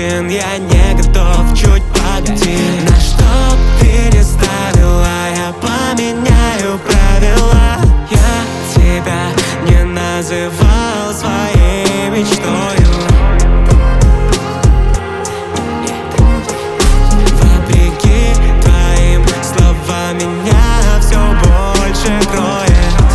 один, я не готов, чуть погоди. На что б ты не ставила, я поменяю правила. Я тебя не называл своей мечтою. Вопреки твоим словам меня все больше кроет.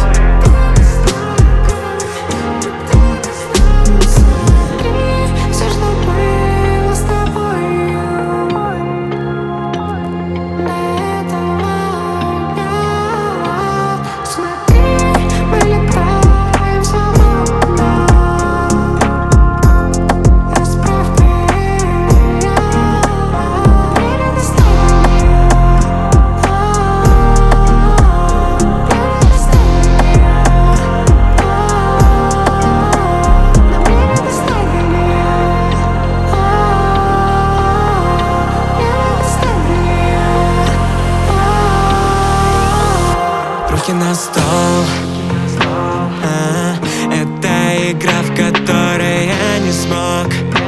Руки на стол, это игра, в которой я не смог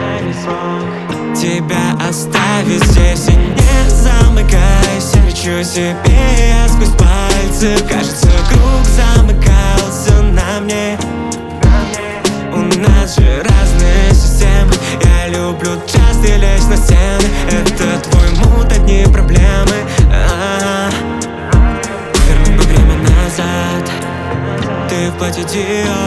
тебя оставить здесь и не замыкайся. Кричу себе я сквозь пальцы, кажется, круг замыкался на мне. У нас же разные системы, я люблю часто лезть на стены. Это твой мут, одни проблемы. Ты в платье Диор,